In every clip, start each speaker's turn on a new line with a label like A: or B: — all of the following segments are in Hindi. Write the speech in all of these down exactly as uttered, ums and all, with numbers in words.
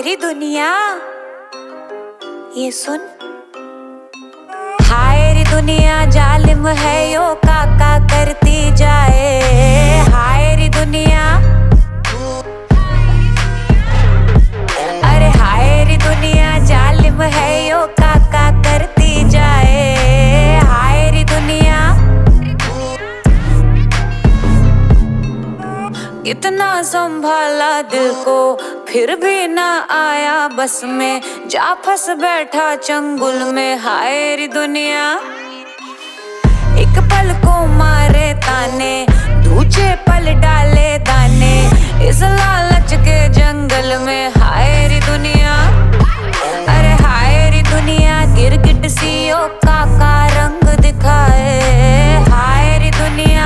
A: रे दुनिया ये सुन। हाय रे दुनिया जालिम है यो काका करती जाए। हाय रे दुनिया, अरे हाय रे दुनिया जालिम है यो काका करती जाए। हाय रे दुनिया इतना संभाला दिल को फिर भी ना आया बस में, जा फंस बैठा चंगुल में। हाय रे दुनिया एक पल को मारे ताने, दूजे पल डाले दाने इस लालच के जंगल में। हाय रे दुनिया, अरे हाय रे दुनिया गिरगिट सी ओ काका रंग दिखाए। हाय रे दुनिया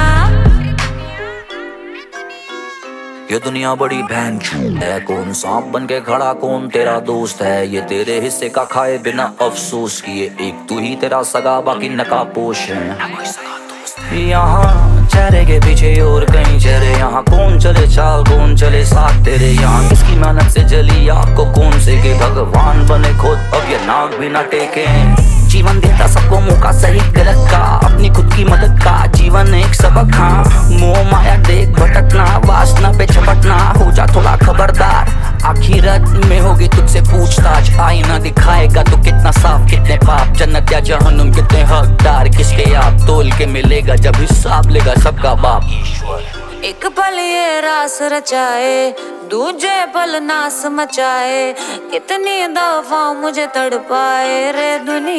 B: ये दुनिया बड़ी भैंचू है, कौन सांप बन के खड़ा कौन तेरा दोस्त है। ये तेरे हिस्से का खाए बिना अफसोस किए, एक तू ही तेरा सगा बाकी नकाबपोश है। यहाँ चेहरे के पीछे और कहीं चेहरे, यहाँ कौन चले चाल कौन चले साथ तेरे। यहाँ किसकी मेहनत से जली आग को कौन से के, भगवान बने खुद अब ये नाक भी ना टेके। जीवन देता सबको मौका सही गलत का, अपनी खुद की मदद का जीवन एक सबक। हाँ मोह माया देख भटकना, वासना पे झपटना, हो जा थोड़ा खबरदार। आखिरत में होगी तुझसे पूछताछ, आईना दिखाएगा तो कितना साफ कितने पाप, जन्नत या जहन्नुम कितने हकदार किसके। आप तोल के मिलेगा जब हिसाब लेगा सबका बाप ईश्वर।
A: एक पल ये रास रचाए, दूजे पल नास मचाए, कितनी दफा मुझे तड़पाए रे दुनिया।